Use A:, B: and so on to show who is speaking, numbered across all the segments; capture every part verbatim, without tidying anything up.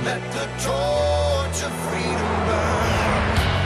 A: Let the torch of freedom burn.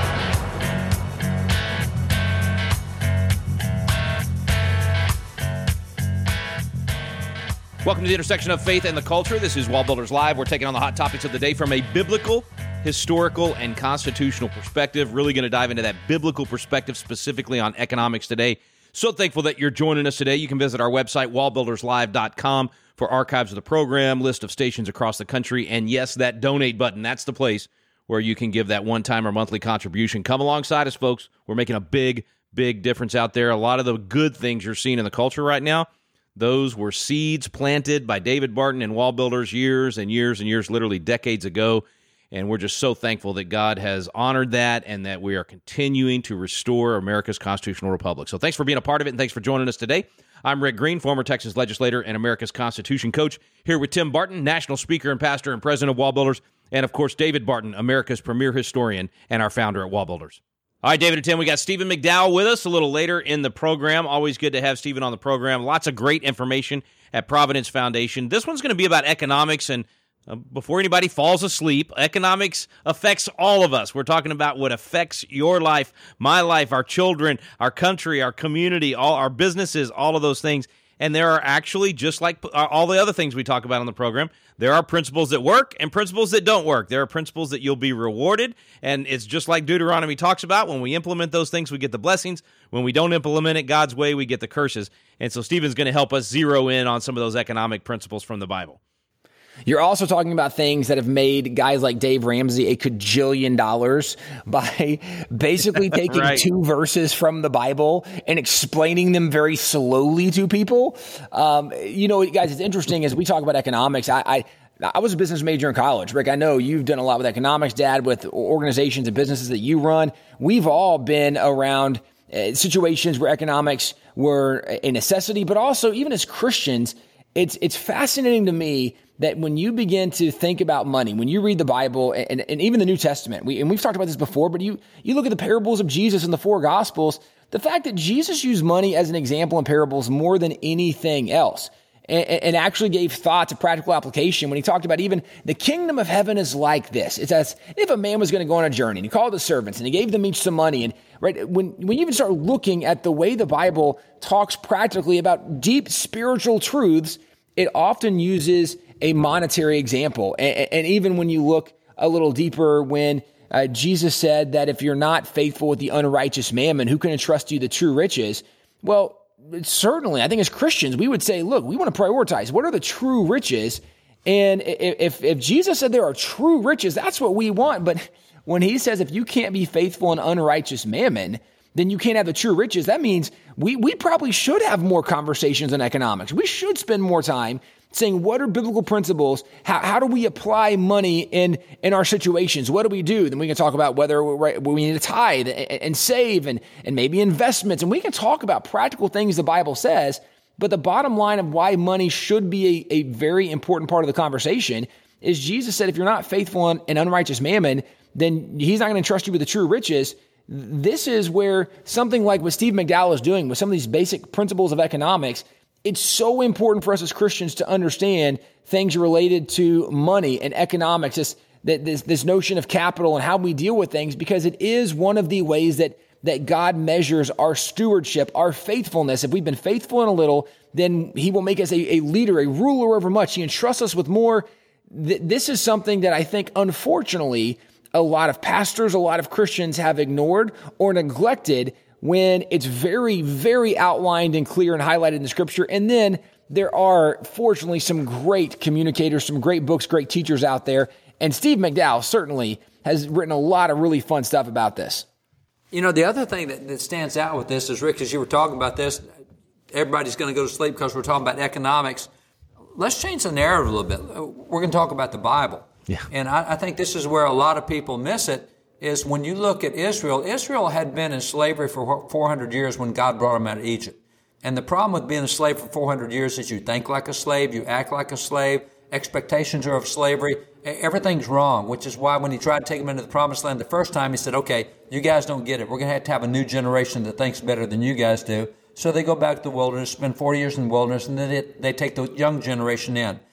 B: Welcome to the intersection of faith and the culture. This is Wall Builders Live. We're taking on the hot topics of the day from a biblical, historical, and constitutional perspective. Really going to dive into that biblical perspective specifically on economics today. So thankful that you're joining us today. You can visit our website, wall builders live dot com, for archives of the program, list of stations across the country, and yes, that donate button. That's the place where you can give that one-time or monthly contribution. Come alongside us, folks. We're making a big, big difference out there. A lot of the good things you're seeing in the culture right now, those were seeds planted by David Barton and Wall Builders years and years and years, literally decades ago. And we're just so thankful that God has honored that and that we are continuing to restore America's constitutional republic. So thanks for being a part of it, and thanks for joining us today. I'm Rick Green, former Texas legislator and America's Constitution coach, here with Tim Barton, national speaker and pastor and president of Wall Builders, and of course, David Barton, America's premier historian and our founder at Wall Builders. All right, David and Tim, we got Stephen McDowell with us a little later in the program. Always good to have Stephen on the program. Lots of great information at Providence Foundation. This one's going to be about economics, and uh, before anybody falls asleep, economics affects all of us. We're talking about what affects your life, my life, our children, our country, our community, all our businesses, all of those things. And there are actually, just like all the other things we talk about on the program, there are principles that work and principles that don't work. There are principles that you'll be rewarded, and it's just like Deuteronomy talks about. When we implement those things, we get the blessings. When we don't implement it God's way, we get the curses. And so Stephen's going to help us zero in on some of those economic principles from the Bible.
C: You're also talking about things that have made guys like Dave Ramsey a cajillion dollars by basically taking
B: right. two
C: verses from the Bible and explaining them very slowly to people. Um, you know, guys, it's interesting as we talk about economics. I, I I was a business major in college. Rick, I know you've done a lot with economics, Dad, with organizations and businesses that you run. We've all been around uh, situations where economics were a necessity, but also even as Christians, it's it's fascinating to me that when you begin to think about money, when you read the Bible and, and even the New Testament, we, and we've talked about this before, but you, you look at the parables of Jesus in the four Gospels, the fact that Jesus used money as an example in parables more than anything else, and, and actually gave thought to practical application when he talked about even the kingdom of heaven is like this. It's as if a man was going to go on a journey, and he called his servants, and he gave them each some money. And right when, when you even start looking at the way the Bible talks practically about deep spiritual truths, it often uses a monetary example. And, and even when you look a little deeper, when uh, Jesus said that if you're not faithful with the unrighteous mammon, who can entrust you the true riches? Well, certainly, I think as Christians, we would say, look, we want to prioritize. What are the true riches? And if, if Jesus said there are true riches, that's what we want. But when he says, if you can't be faithful in unrighteous mammon, then you can't have the true riches. That means we, we probably should have more conversations on economics. We should spend more time saying, what are biblical principles? How, how do we apply money in, in our situations? What do we do? Then we can talk about whether we need to tithe and, and save and, and maybe investments. And we can talk about practical things the Bible says, but the bottom line of why money should be a, a very important part of the conversation is Jesus said, if you're not faithful in, in unrighteous mammon, then he's not going to trust you with the true riches. This is where something like what Steve McDowell is doing with some of these basic principles of economics, it's so important for us as Christians to understand things related to money and economics, this, this, this notion of capital and how we deal with things, because it is one of the ways that, that God measures our stewardship, our faithfulness. If we've been faithful in a little, then he will make us a, a leader, a ruler over much. He entrusts us with more. Th- this is something that I think, unfortunately, a lot of pastors, a lot of Christians have ignored or neglected when it's very, very outlined and clear and highlighted in the scripture. And then there are, fortunately, some great communicators, some great books, great teachers out there. And Steve McDowell certainly has written a lot of really fun stuff about this.
D: You know, the other thing that, that stands out with this is, Rick, as you were talking about this, everybody's going to go to sleep because we're talking about economics. Let's change the narrative a little bit. We're going to talk about the Bible.
B: Yeah.
D: And I, I think this is where a lot of people miss it, is when you look at Israel, Israel had been in slavery for four hundred years when God brought them out of Egypt. And the problem with being a slave for four hundred years is you think like a slave, you act like a slave, expectations are of slavery, everything's wrong, which is why when he tried to take them into the promised land the first time, he said, okay, you guys don't get it. We're going to have to have a new generation that thinks better than you guys do. So they go back to the wilderness, spend forty years in the wilderness, and then it, they take the young generation in.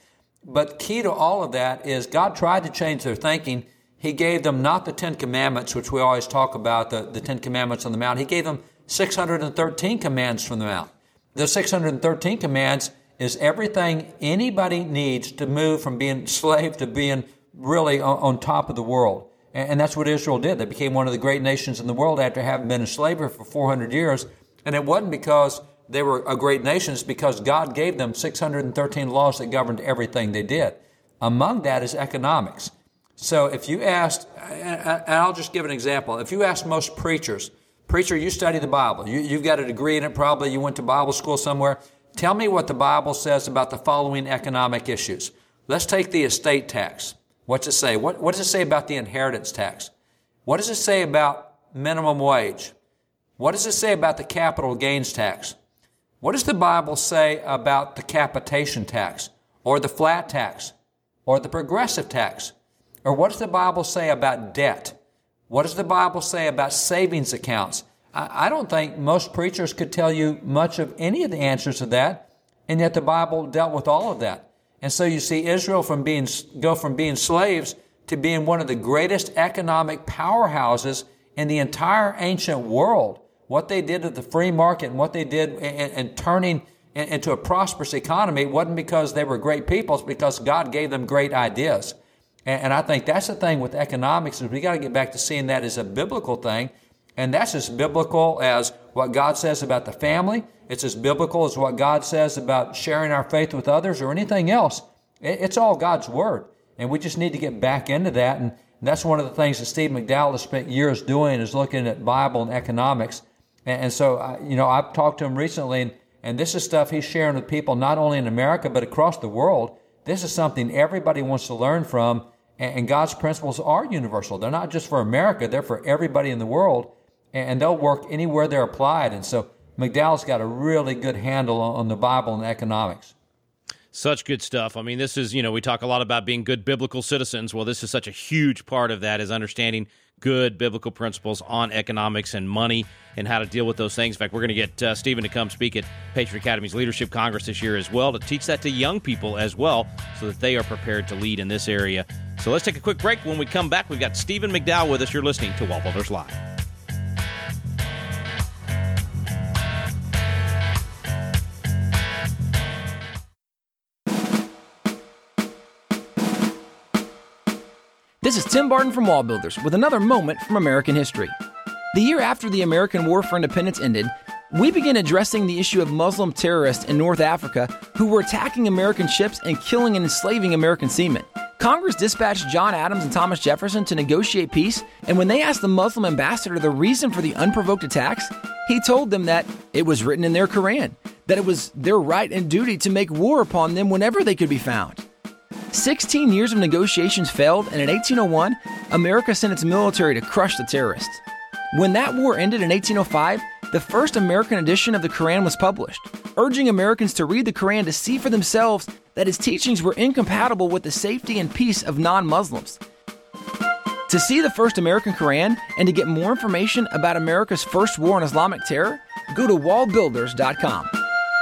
D: But key to all of that is God tried to change their thinking. He gave them not the Ten Commandments, which we always talk about, the, the Ten Commandments on the Mount. He gave them six hundred thirteen commands from the Mount. The six hundred thirteen commands is everything anybody needs to move from being slave to being really on, on top of the world. And, and that's what Israel did. They became one of the great nations in the world after having been in slavery for four hundred years. And it wasn't because they were a great nation, it's because God gave them six hundred thirteen laws that governed everything they did. Among that is economics. So if you asked, and I'll just give an example, if you ask most preachers, preacher, you study the Bible, you, you've got a degree in it probably, you went to Bible school somewhere, tell me what the Bible says about the following economic issues. Let's take the estate tax. What's it say? What, what does it say about the inheritance tax? What does it say about minimum wage? What does it say about the capital gains tax? What does the Bible say about the capitation tax, or the flat tax, or the progressive tax? Or what does the Bible say about debt? What does the Bible say about savings accounts? I, I don't think most preachers could tell you much of any of the answers to that, and yet the Bible dealt with all of that. And so you see Israel from being go from being slaves to being one of the greatest economic powerhouses in the entire ancient world. What they did to the free market and what they did in, in turning into a prosperous economy wasn't because they were great people, it's because God gave them great ideas. And, and I think that's the thing with economics is we got to get back to seeing that as a biblical thing. And that's as biblical as what God says about the family. It's as biblical as what God says about sharing our faith with others or anything else. It, it's all God's Word. And we just need to get back into that. And that's one of the things that Steve McDowell has spent years doing is looking at Bible and economics. And so, you know, I've talked to him recently, and, and this is stuff he's sharing with people not only in America, but across the world. This is something everybody wants to learn from, and, and God's principles are universal. They're not just for America, they're for everybody in the world, and they'll work anywhere they're applied. And so McDowell's got a really good handle on, on the Bible and economics.
B: Such good stuff. I mean, this is, you know, we talk a lot about being good biblical citizens. Well, this is such a huge part of that is understanding good biblical principles on economics and money and how to deal with those things. In fact, we're going to get uh, Stephen to come speak at Patriot Academy's Leadership Congress this year as well to teach that to young people as well so that they are prepared to lead in this area. So let's take a quick break. When we come back, we've got Stephen McDowell with us. You're listening to Wall Builders Live.
C: This is Tim Barton from Wall Builders with another moment from American history. The year after the American War for Independence ended, we began addressing the issue of Muslim terrorists in North Africa who were attacking American ships and killing and enslaving American seamen. Congress dispatched John Adams and Thomas Jefferson to negotiate peace, and when they asked the Muslim ambassador the reason for the unprovoked attacks, he told them that it was written in their Quran, that it was their right and duty to make war upon them whenever they could be found. Sixteen years of negotiations failed, and in eighteen oh one, America sent its military to crush the terrorists. When that war ended in eighteen oh five, the first American edition of the Quran was published, urging Americans to read the Quran to see for themselves that its teachings were incompatible with the safety and peace of non-Muslims. To see the first American Quran and to get more information about America's first war on Islamic terror, go to wall builders dot com.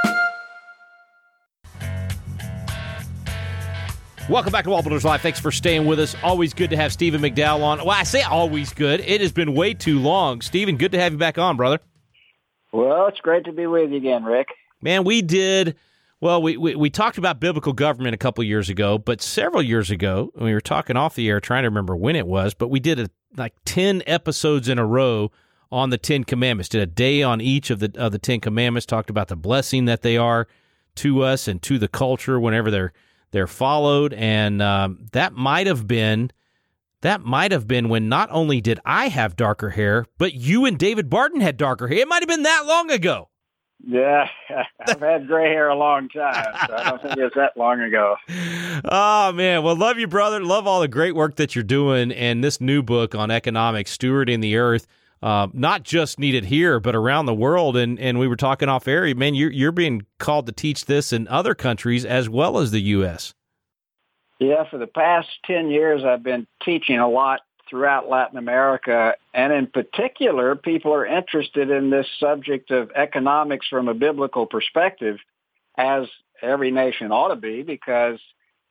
B: Welcome back to Wall Builders Live. Thanks for staying with us. Always good to have Stephen McDowell on. Well, I say always good. It has been way too long. Stephen, good to have you back on, brother.
E: Well, it's great to be with you again, Rick.
B: Man, we did, well, we, we, we talked about biblical government a couple years ago, but several years ago, we were talking off the air, trying to remember when it was, but we did a, like ten episodes in a row on the Ten Commandments, did a day on each of the, of the Ten Commandments, talked about the blessing that they are to us and to the culture whenever they're They're followed, and um, that might have been that might have been when not only did I have darker hair, but you and David Barton had darker hair. It might have been that long ago.
E: Yeah, I've had gray hair a long time, so I don't think it was that long ago.
B: Oh, man. Well, love you, brother. Love all the great work that you're doing, and this new book on economics, Stewarding the Earth, uh, not just needed here, but around the world. And, and we were talking off air, man, you're, you're being called to teach this in other countries as well as the U S
E: Yeah, for the past ten years, I've been teaching a lot throughout Latin America. And in particular, people are interested in this subject of economics from a biblical perspective, as every nation ought to be, because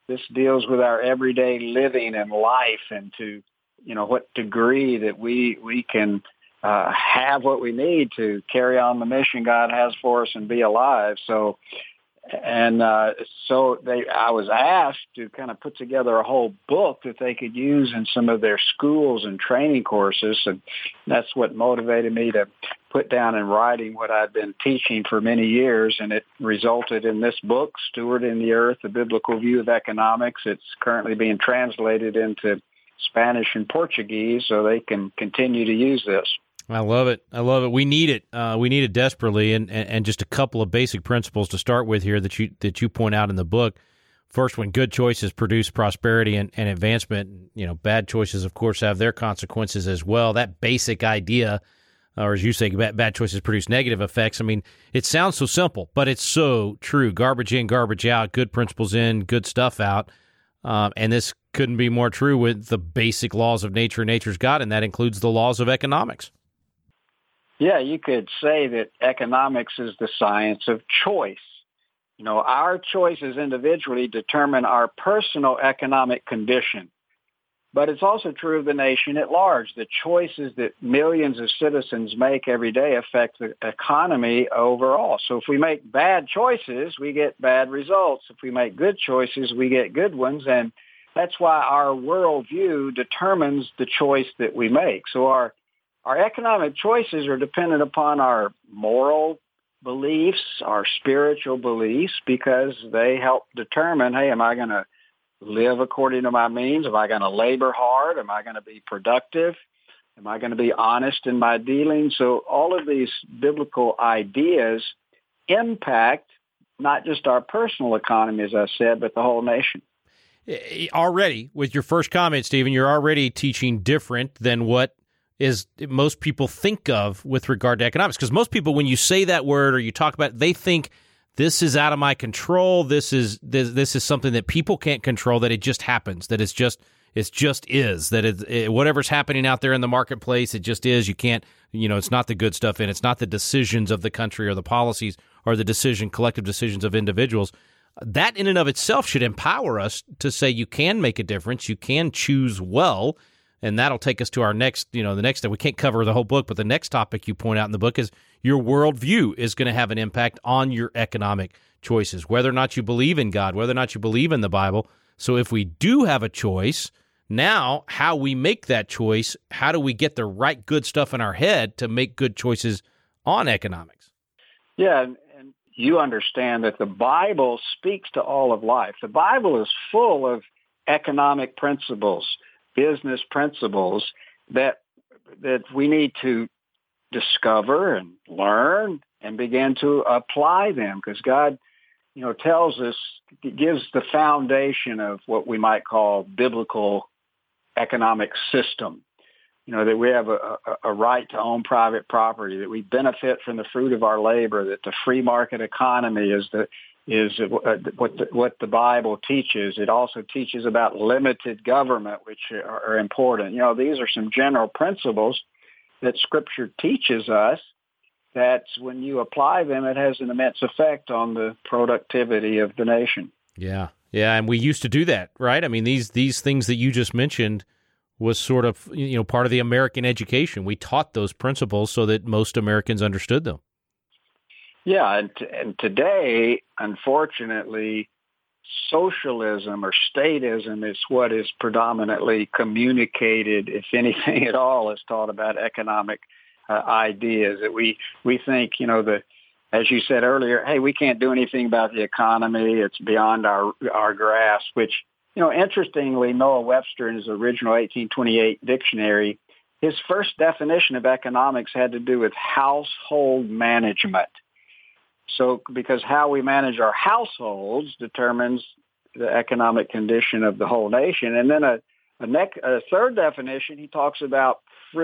E: This deals with our everyday living and life, and to, you know, what degree that we we can uh, have what we need to carry on the mission God has for us and be alive. So, and uh, so they, I was asked to kind of put together a whole book that they could use in some of their schools and training courses, and that's what motivated me to put down in writing what I'd been teaching for many years, and it resulted in this book, Stewarding the Earth, A Biblical View of Economics. It's currently being translated into Spanish and Portuguese, so they can continue to use this.
B: I love it. I love it. We need it. Uh, we need it desperately, and, and, and just a couple of basic principles to start with here that you that you point out in the book. First, when good choices produce prosperity and, and advancement, you know, bad choices, of course, have their consequences as well. That basic idea, or as you say, bad, bad choices produce negative effects. I mean, it sounds so simple, but it's so true. Garbage in, garbage out, good principles in, good stuff out. Um, and this couldn't be more true with the basic laws of nature and nature's God, and that includes the laws of economics.
E: Yeah, you could say that economics is the science of choice. You know, our choices individually determine our personal economic condition. But it's also true of the nation at large. The choices that millions of citizens make every day affect the economy overall. So if we make bad choices, we get bad results. If we make good choices, we get good ones. And that's why our worldview determines the choice that we make. So our Our economic choices are dependent upon our moral beliefs, our spiritual beliefs, because they help determine, hey, am I going to live according to my means? Am I going to labor hard? Am I going to be productive? Am I going to be honest in my dealings? So all of these biblical ideas impact not just our personal economy, as I said, but the whole nation.
B: Already, with your first comment, Stephen, you're already teaching different than what is most people think of with regard to economics. Because most people, when you say that word or you talk about it, they think this is out of my control. This is this, this is something that people can't control, that it just happens, that it's just it's just is, that it, it, whatever's happening out there in the marketplace, it just is. You can't, you know, it's not the good stuff in. It's not the decisions of the country or the policies or the decision, collective decisions of individuals. That in and of itself should empower us to say you can make a difference, you can choose well. And that'll take us to our next, you know, the next, we can't cover the whole book, but the next topic you point out in the book is your worldview is going to have an impact on your economic choices, whether or not you believe in God, whether or not you believe in the Bible. So if we do have a choice, now how we make that choice, how do we get the right good stuff in our head to make good choices on economics?
E: Yeah, and, and you understand that the Bible speaks to all of life. The Bible is full of economic principles, business principles that that we need to discover and learn and begin to apply them, because God, you know, tells us, gives the foundation of what we might call biblical economic system. You know, that we have a, a, a right to own private property, that we benefit from the fruit of our labor, that the free market economy is the is what the, what the Bible teaches. It also teaches about limited government, which are, are important. You know, these are some general principles that Scripture teaches us, that when you apply them, it has an immense effect on the productivity of the nation.
B: Yeah, yeah, and we used to do that, right? I mean, these these things that you just mentioned was sort of, you know, part of the American education. We taught those principles so that most Americans understood them.
E: Yeah, and, t- and today, unfortunately, socialism or statism is what is predominantly communicated, if anything at all, is taught about economic uh, ideas. That we we think, you know, the as you said earlier, hey, we can't do anything about the economy. It's beyond our our grasp. Which, you know, interestingly, Noah Webster in his original eighteen twenty-eight dictionary, his first definition of economics had to do with household management. So, because how we manage our households determines the economic condition of the whole nation. And then a, a, nec- a third definition, he talks about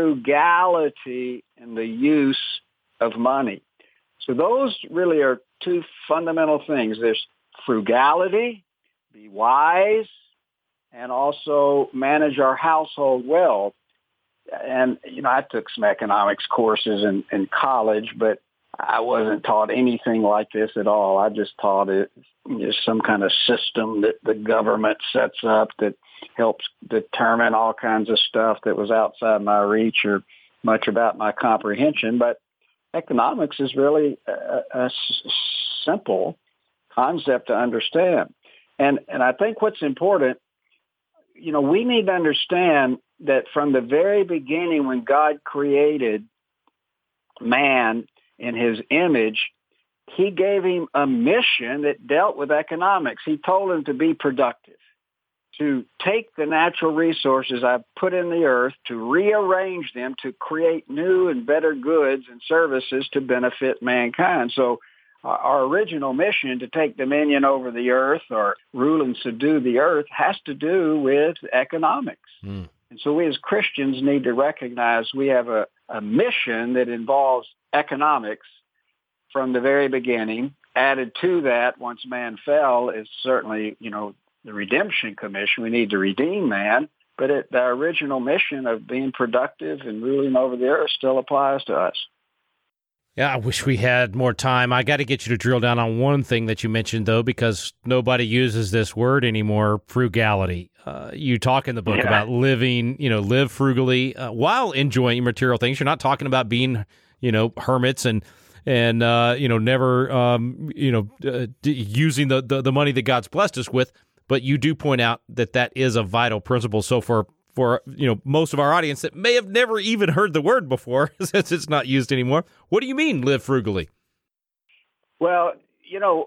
E: frugality in the use of money. So those really are two fundamental things. There's frugality, be wise, and also manage our household well. And, you know, I took some economics courses in, in college, but I wasn't taught anything like this at all. I just taught it just some kind of system that the government sets up that helps determine all kinds of stuff that was outside my reach or much about my comprehension. But economics is really a, a s- simple concept to understand. And and I think what's important, you know, we need to understand that from the very beginning when God created man in his image, he gave him a mission that dealt with economics. He told him to be productive, to take the natural resources I've put in the earth, to rearrange them, to create new and better goods and services to benefit mankind. So our original mission to take dominion over the earth or rule and subdue the earth has to do with economics. Mm. And so we as Christians need to recognize we have a, a mission that involves economics from the very beginning. Added to that, once man fell, is certainly, you know, the redemption commission. We need to redeem man. But it, the original mission of being productive and ruling over the earth still applies to us.
F: Yeah, I wish we had more time. I got to get you to drill down on one thing that you mentioned, though, because nobody uses this word anymore, frugality. Uh, you talk in the book yeah. about living, you know, live frugally uh, while enjoying material things. You're not talking about being, you know, hermits and, and uh, you know, never, um, you know, uh, d- using the, the, the money that God's blessed us with. But you do point out that that is a vital principle. So for for you know most of our audience that may have never even heard the word before, since it's not used anymore, what do you mean live frugally?
E: Well, you know,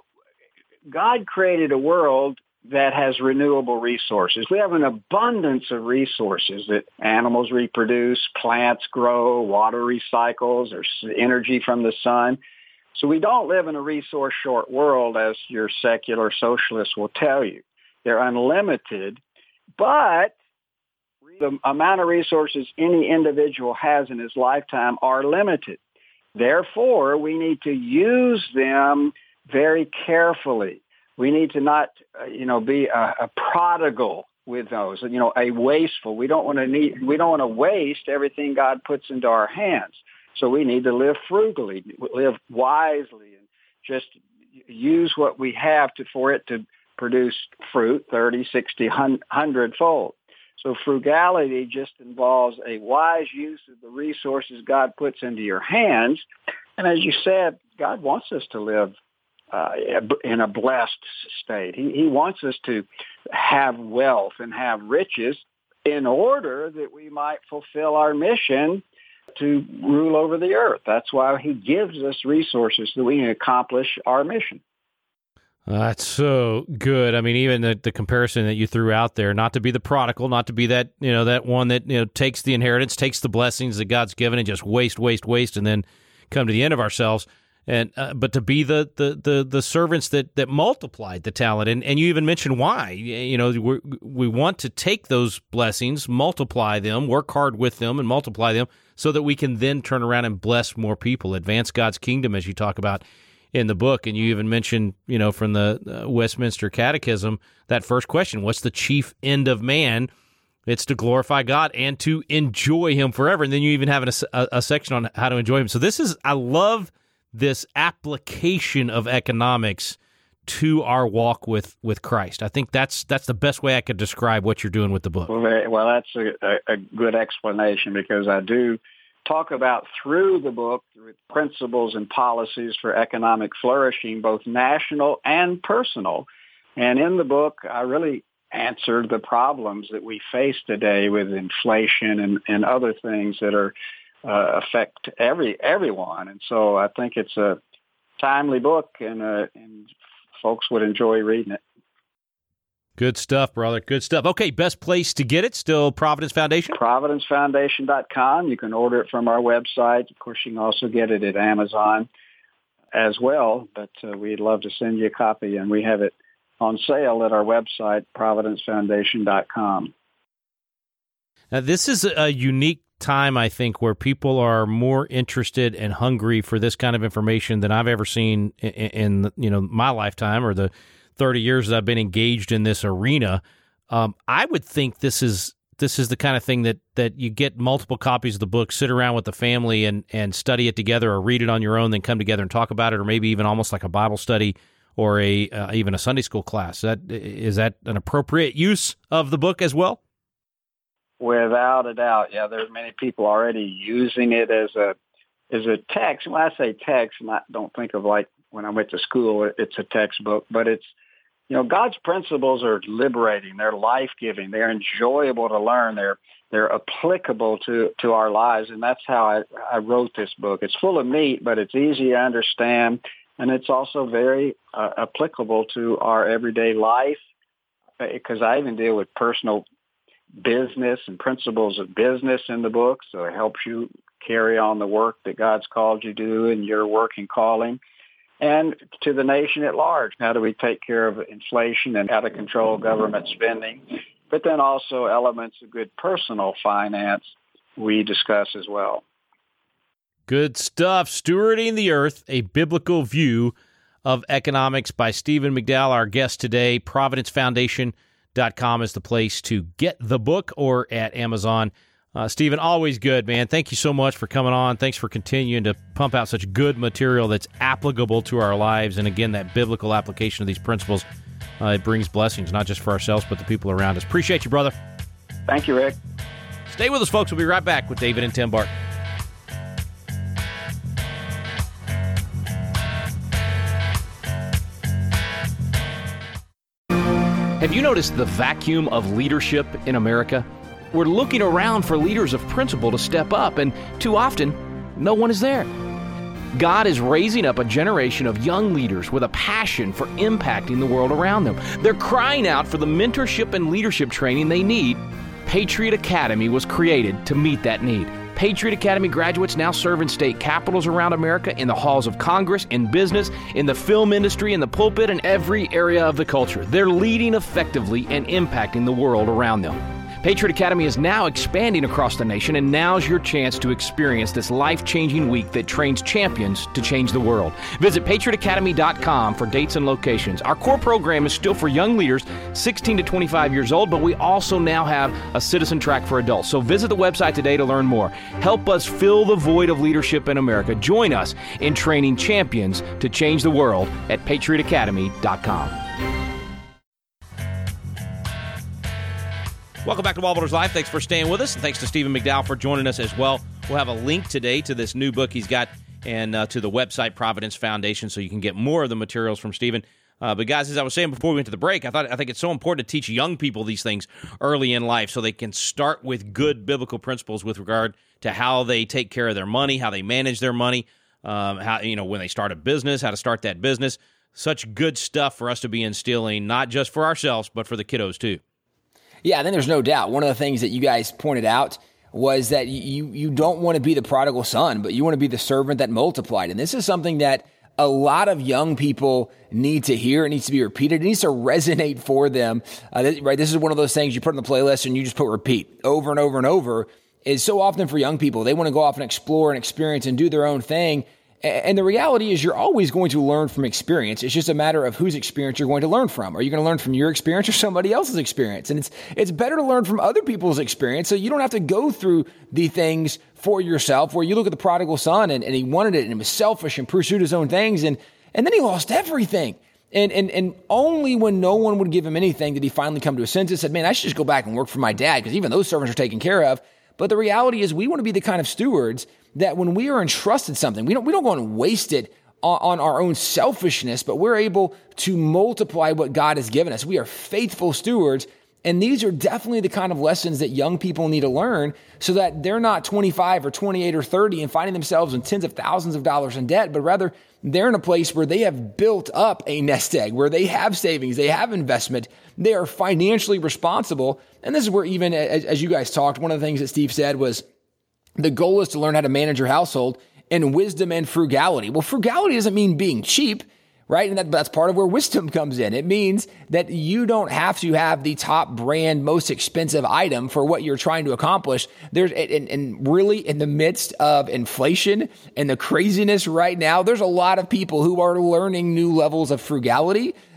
E: God created a world that has renewable resources. We have an abundance of resources that animals reproduce, plants grow, water recycles, there's energy from the sun. So we don't live in a resource-short world, as your secular socialists will tell you. They're unlimited, but the amount of resources any individual has in his lifetime are limited. Therefore, we need to use them very carefully. We need to not, uh, you know, be a, a prodigal with those, you know, a wasteful. We don't want to need, we don't want to waste everything God puts into our hands. So we need to live frugally, live wisely, and just use what we have to for it to produce fruit thirty, sixty, one hundred fold. So frugality just involves a wise use of the resources God puts into your hands. And as you said, God wants us to live uh, in a blessed state. He, he wants us to have wealth and have riches in order that we might fulfill our mission to rule over the earth. That's why he gives us resources so that we can accomplish our mission.
F: Uh, that's so good. I mean, even the, the comparison that you threw out there, not to be the prodigal, not to be that, you know, that one that, you know, takes the inheritance, takes the blessings that God's given and just waste, waste, waste, and then come to the end of ourselves. And uh, but to be the the the, the servants that, that multiplied the talent. And, and you even mentioned why. You know, we we want to take those blessings, multiply them, work hard with them, and multiply them so that we can then turn around and bless more people, advance God's kingdom, as you talk about in the book. And you even mentioned, you know, from the uh, Westminster Catechism, that first question, what's the chief end of man? It's to glorify God and to enjoy him forever. And then you even have a, a, a section on how to enjoy him. So this is, I love this application of economics to our walk with, with Christ. I think that's that's the best way I could describe what you're doing with the book.
E: Well, very, well that's a, a, a good explanation, because I do talk about through the book principles and policies for economic flourishing, both national and personal. And in the book, I really answered the problems that we face today with inflation and, and other things that are uh, affect every everyone. And so I think it's a timely book, and, uh, and folks would enjoy reading it.
F: Good stuff, brother. Good stuff. Okay, best place to get it, still Providence Foundation?
E: Providence Foundation dot com. You can order it from our website. Of course, you can also get it at Amazon as well, but uh, we'd love to send you a copy, and we have it on sale at our website, Providence Foundation dot com.
F: Now, this is a unique time, I think, where people are more interested and hungry for this kind of information than I've ever seen in, in you know my lifetime or the thirty years that I've been engaged in this arena. Um, I would think this is this is the kind of thing that that you get multiple copies of the book, sit around with the family and and study it together, or read it on your own, then come together and talk about it, or maybe even almost like a Bible study or a uh, even a Sunday school class. That is that an appropriate use of the book as well?
E: Without a doubt, yeah. There's many people already using it as a as a text. When I say text, I don't think of like when I went to school, it's a textbook, but it's, you know, God's principles are liberating. They're life-giving. They're enjoyable to learn. They're they're applicable to, to our lives, and that's how I, I wrote this book. It's full of meat, but it's easy to understand, and it's also very uh, applicable to our everyday life, because I even deal with personal business and principles of business in the book, so it helps you carry on the work that God's called you to do in your work and calling. And to the nation at large, how do we take care of inflation and how to control government spending? But then also elements of good personal finance we discuss as well.
F: Good stuff. Stewarding the Earth, a biblical view of economics by Stephen McDowell, our guest today. Providence Foundation dot com is the place to get the book, or at Amazon. Uh, Stephen, always good, man. Thank you so much for coming on. Thanks for continuing to pump out such good material that's applicable to our lives. And again, that biblical application of these principles, uh, it brings blessings, not just for ourselves, but the people around us. Appreciate you, brother.
E: Thank you, Rick.
F: Stay with us, folks. We'll be right back with David and Tim Barton.
B: Have you noticed the vacuum of leadership in America? We're looking around for leaders of principle to step up, and too often, no one is there. God is raising up a generation of young leaders with a passion for impacting the world around them. They're crying out for the mentorship and leadership training they need. Patriot Academy was created to meet that need. Patriot Academy graduates now serve in state capitals around America, in the halls of Congress, in business, in the film industry, in the pulpit, and every area of the culture. They're leading effectively and impacting the world around them. Patriot Academy is now expanding across the nation, and now's your chance to experience this life-changing week that trains champions to change the world. Visit patriot academy dot com for dates and locations. Our core program is still for young leaders, sixteen to twenty-five years old, but we also now have a citizen track for adults. So visit the website today to learn more. Help us fill the void of leadership in America. Join us in training champions to change the world at patriot academy dot com.
F: Welcome back to Wallbuilders Live. Thanks for staying with us, and thanks to Stephen McDowell for joining us as well. We'll have a link today to this new book he's got, and uh, to the website, Providence Foundation, so you can get more of the materials from Stephen. Uh, but guys, as I was saying before we went to the break, I thought I think it's so important to teach young people these things early in life so they can start with good biblical principles with regard to how they take care of their money, how they manage their money, um, how, you know, when they start a business, how to start that business. Such good stuff for us to be instilling, not just for ourselves, but for the kiddos too.
C: Yeah, I think there's no doubt. One of the things that you guys pointed out was that you you don't want to be the prodigal son, but you want to be the servant that multiplied. And this is something that a lot of young people need to hear. It needs to be repeated. It needs to resonate for them. Uh, right? This is one of those things you put on the playlist and you just put repeat over and over and over. Is so often for young people, they want to go off and explore and experience and do their own thing. And the reality is you're always going to learn from experience. It's just a matter of whose experience you're going to learn from. Are you going to learn from your experience or somebody else's experience? And it's it's better to learn from other people's experience so you don't have to go through the things for yourself, where you look at the prodigal son and, and he wanted it and he was selfish and pursued his own things, and and then he lost everything. And and and only when no one would give him anything did he finally come to a sense and said, man, I should just go back and work for my dad, because even those servants are taken care of. But the reality is we want to be the kind of stewards that when we are entrusted something, we don't we don't go and waste it on, on our own selfishness, but we're able to multiply what God has given us. We are faithful stewards, and these are definitely the kind of lessons that young people need to learn so that they're not twenty-five or twenty-eight or thirty and finding themselves in tens of thousands of dollars in debt, but rather they're in a place where they have built up a nest egg, where they have savings, they have investment, they are financially responsible. And this is where even as, as you guys talked, one of the things that Steve said was, the goal is to learn how to manage your household in wisdom and frugality. Well, frugality doesn't mean being cheap, right? And that, that's part of where wisdom comes in. It means that you don't have to have the top brand, most expensive item for what you're trying to accomplish. There's, and, and really in the midst of inflation and the craziness right now, there's a lot of people who are learning new levels of frugality,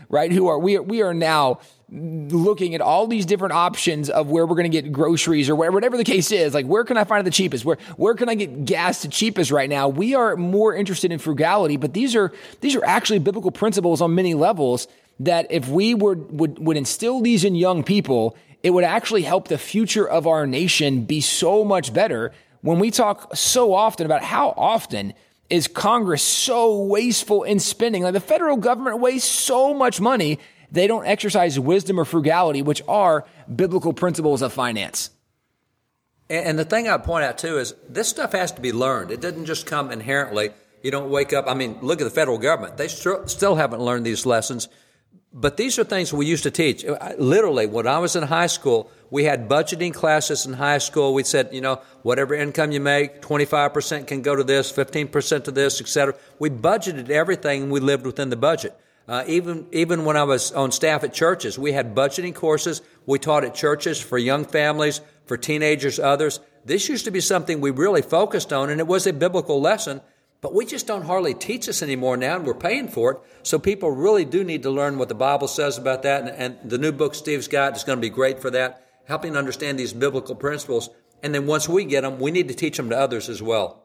C: right? Who are we are we are now looking at all these different options of where we're going to get groceries or whatever, whatever the case is. Like, where can I find it the cheapest? Where where can I get gas the cheapest right now? We are more interested in frugality, but these are these are actually biblical principles on many levels that if we would would would instill these in young people, it would actually help the future of our nation be so much better. When we talk so often about how often is Congress so wasteful in spending, like the federal government wastes so much money, they don't exercise wisdom or frugality, which are biblical principles of finance.
D: And the thing I point out, too, is this stuff has to be learned. It doesn't just come inherently. You don't wake up. I mean, look at the federal government. They st- still haven't learned these lessons. But these are things we used to teach. Literally, when I was in high school, we had budgeting classes in high school. We said, you know, whatever income you make, twenty-five percent can go to this, fifteen percent to this, et cetera. We budgeted everything, and we lived within the budget. Uh, even even when I was on staff at churches, we had budgeting courses we taught at churches for young families, for teenagers, others. This used to be something we really focused on, and it was a biblical lesson, but we just don't hardly teach this anymore now, and we're paying for it. So people really do need to learn what the Bible says about that, and, and the new book Steve's got is going to be great for that, helping understand these biblical principles. And then once we get them, we need to teach them to others as well.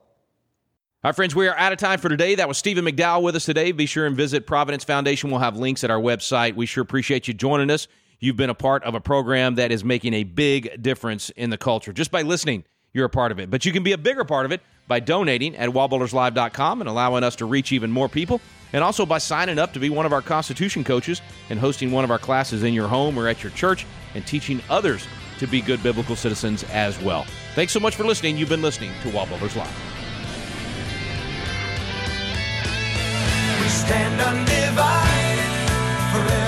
B: All right, friends, we are out of time for today. That was Stephen McDowell with us today. Be sure and visit Providence Foundation. We'll have links at our website. We sure appreciate you joining us. You've been a part of a program that is making a big difference in the culture. Just by listening, you're a part of it. But you can be a bigger part of it by donating at wallbuilders live dot com and allowing us to reach even more people. And also by signing up to be one of our Constitution coaches and hosting one of our classes in your home or at your church and teaching others to be good biblical citizens as well. Thanks so much for listening. You've been listening to Wallbuilders Live.
A: We stand undivided forever.